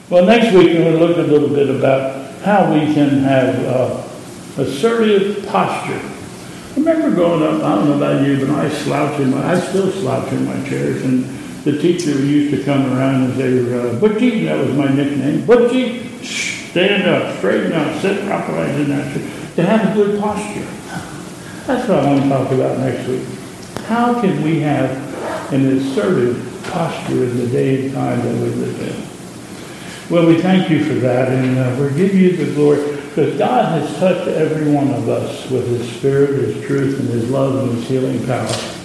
Well, next week we're going to look a little bit about how we can have assertive posture. I remember growing up, I don't know about you, but I still slouch in my chairs, and the teacher used to come around and say, Butchie, that was my nickname, Butchie, stand up, straighten up, sit properly in that chair, to have a good posture. That's what I want to talk about next week. How can we have an assertive posture in the day and time that we live in? Well, we thank you for that, and we give you the glory, because God has touched every one of us with His Spirit, His truth, and His love, and His healing power.